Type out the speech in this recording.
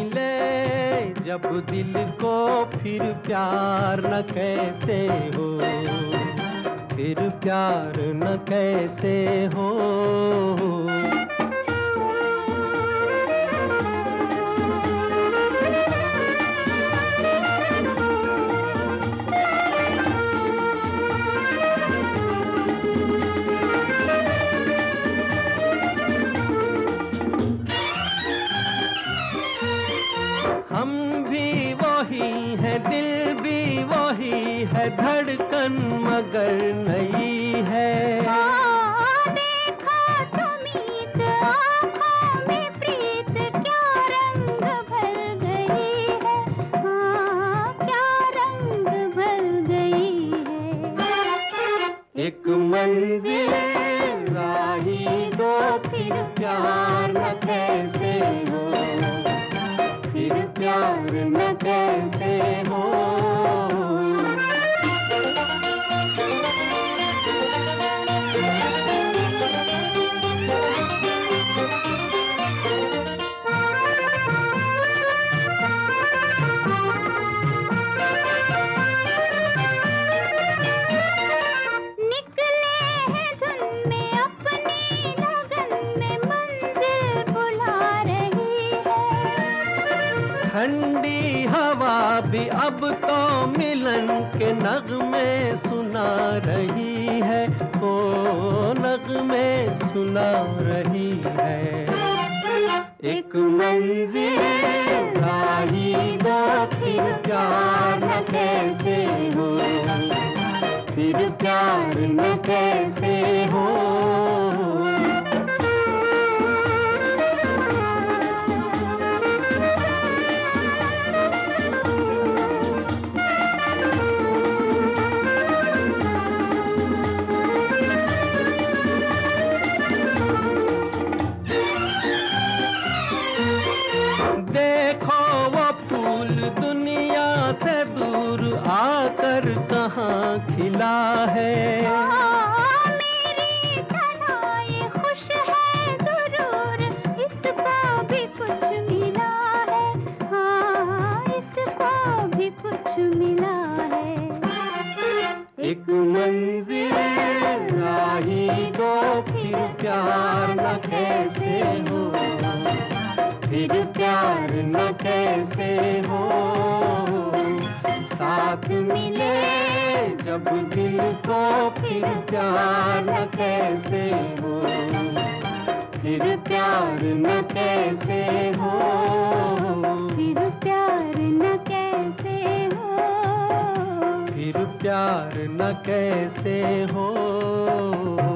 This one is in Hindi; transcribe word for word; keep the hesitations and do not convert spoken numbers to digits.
मिले जब दिल को फिर प्यार न कैसे हो, फिर प्यार न कैसे हो। हम भी वही है, दिल भी वही है, धड़कन मगर नई है। हाँ, देखा तुमीत आँखों में प्रीत, क्या रंग भर गई है। हाँ, क्या रंग भर गई है। एक मंजिल राही दो, फिर प्यार न कैसे हो, फिर प्यार न कैसे हो। निकले हैं धुन में अपनी लगन में, मंजिल बुला रही है। ठंडी हवा भी अब तो मिलन के नगमे सुना रही है, ओ नगमे सुना रही है। एक मंजिल राही दो, फिर प्यार न कैसे हो, फिर प्यार न कैसे हो। देखो वो फूल दुनिया से दूर आकर कहाँ खिला है। हाँ, मेरी तन्हाई खुश है जरूर, इसको भी कुछ मिला है। हाँ, इसको भी कुछ मिला है। एक मंजिल राही दो, फिर प्यार न कैसे हो, फिर प्यार न कैसे हो। साथ मिले जब दिल को, फिर प्यार न कैसे हो, फिर प्यार न कैसे हो, फिर प्यार न कैसे हो, फिर प्यार न कैसे हो।